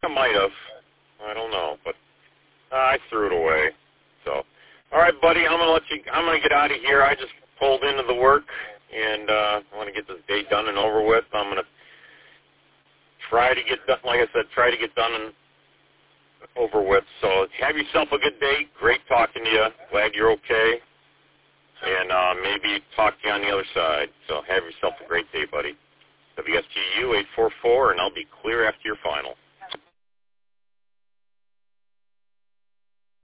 I might have. I don't know, but I threw it away. So, all right, buddy, I'm gonna get out of here. I just pulled into the work, and I want to get this day done and over with. I'm gonna try to get done, like I said, done and over with. So have yourself a good day. Great talking to you. Glad you're okay. And maybe talk to you on the other side. So have yourself a great day, buddy. WSTU 844, and I'll be clear after your final.